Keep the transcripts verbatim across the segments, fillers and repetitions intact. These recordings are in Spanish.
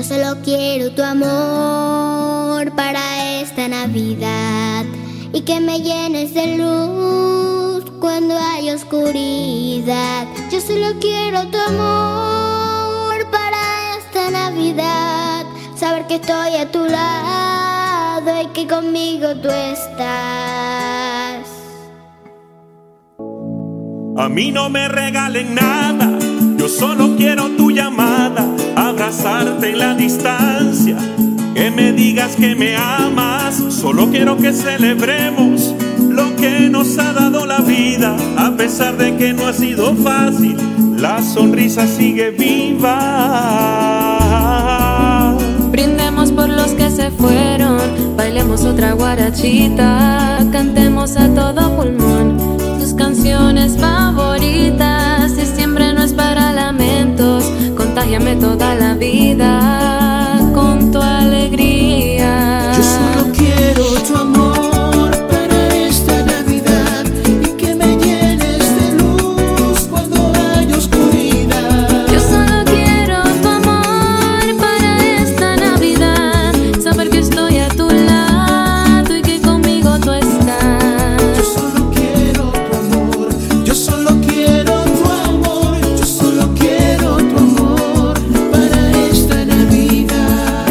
Yo solo quiero tu amor para esta Navidad y que me llenes de luz cuando hay oscuridad. Yo solo quiero tu amor para esta Navidad, saber que estoy a tu lado y que conmigo tú estás. A mí no me regalen nada, yo solo quiero tu llamada, abrazarte en la distancia, que me digas que me amas. Solo quiero que celebremos lo que nos ha dado la vida, a pesar de que no ha sido fácil, la sonrisa sigue viva. Brindemos por los que se fueron, bailemos otra guarachita, cantemos a todo pulmón tus canciones favoritas. Diciembre no es para lamentos, contágiame toda la vida con tu alegría. Yo solo quiero tu amor para esta Navidad y que me llenes de luz cuando hay oscuridad. Yo solo quiero tu amor para esta Navidad, saber que estoy a tu lado y que conmigo tú estás. Yo solo quiero tu amor, yo solo quiero tu amor, yo solo quiero tu amor para esta Navidad.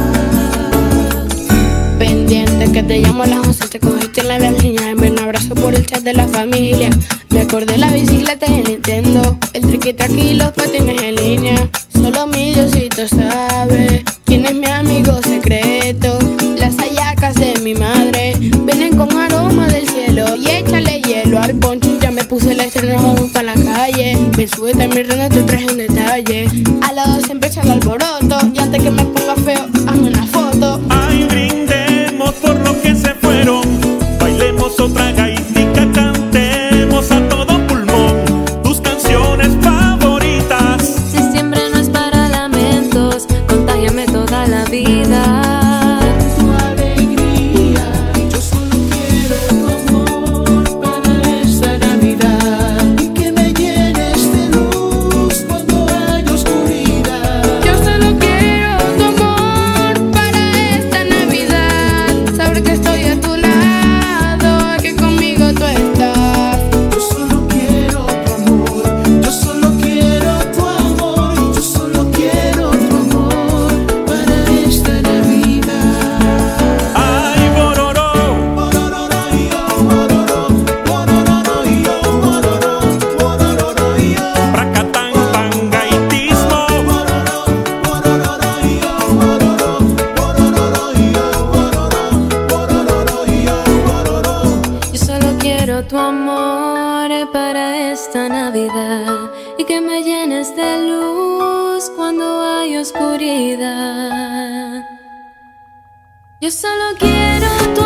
Pendiente que te llamo a las once, te cogiste en la línea, envié un abrazo por el chat de la familia. Me acordé la bicicleta y el Nintendo, el triqui traqui y los patines en línea. Solo mi Diosito sabe quién es mi amigo secreto. Las hallacas de mi madre vienen con aroma del cielo y échale hielo al poncho. Ya me puse el estreno vamos pa' la calle. Me sube también rena, te traje un detalle. A las dos empieza el alboroto y antes que me ponga feo, hazme una foto. Ay, brindemos por los que se fueron, bailemos otra gaitica, cantemos a todo pulmón tus canciones favoritas. Diciembre no es para lamentos, contágiame toda la vida. Tu alegría, yo solo quiero tu amor para esta Navidad y que me llenes de luz cuando hay oscuridad. Yo solo quiero tu amor para esta Navidad, saber que estoy a tu lado y que conmigo tú estás. Yo solo quiero tu amor, yo solo quiero tu amor, yo solo quiero tu amor para esta Navidad. Ay, bororó, Borororo y yo, bororó, borororo y yo, bororó, borororo y yo, pracatán, tangaitismo. bororó, borororo y yo, bororó, borororo y yo, bororó, borororo y yo, bororó. Yo solo quiero tu amor para esta Navidad y que me llenes de luz cuando hay oscuridad. Yo solo quiero tu